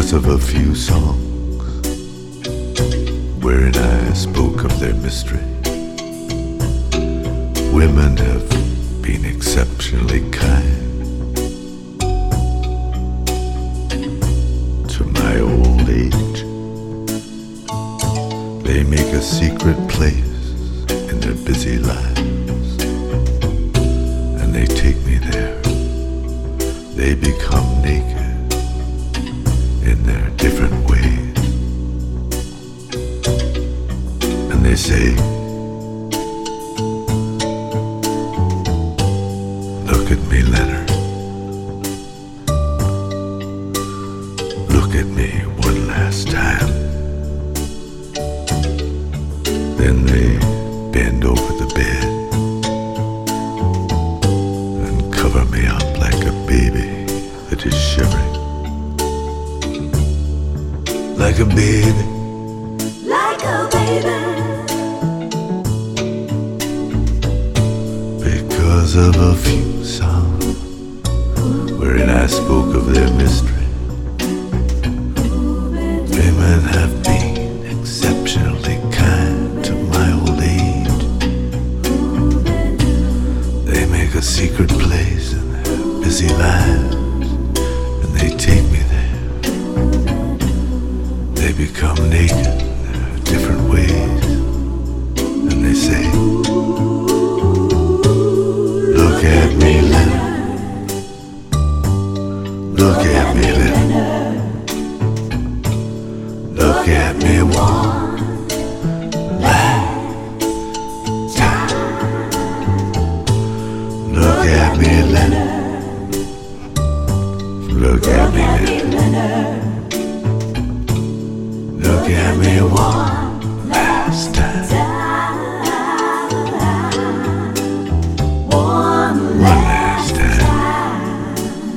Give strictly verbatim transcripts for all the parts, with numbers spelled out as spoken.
because of a few songs wherein I spoke of their mystery. Women have been exceptionally kind to my old age. They make a secret place in their busy lives, and they take me there. They become naked in their different ways, and they say, "Look at me, Leonard. Look at me one last time." Then they bend over the bed and cover me up like a baby that is shivering. Like a baby. Like a baby. Because of a few songs wherein I spoke of their mystery. Women have been exceptionally kind to my old age. They make a secret place in their busy lives, and they take me there. They become naked in their different ways, and they say, "Look at me, Leonard. Look at me, Leonard. Look at me one last time. Look at me, Leonard. Look at me, Leonard. Look at me one last time. One last time.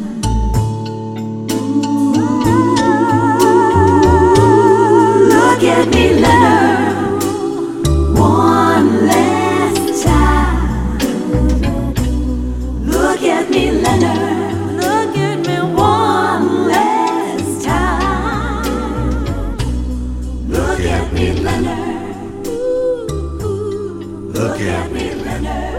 Look at me, Leonard. One last time. Look at me, Leonard. Look at me one last time. Look at me, Leonard. Look at me, Leonard.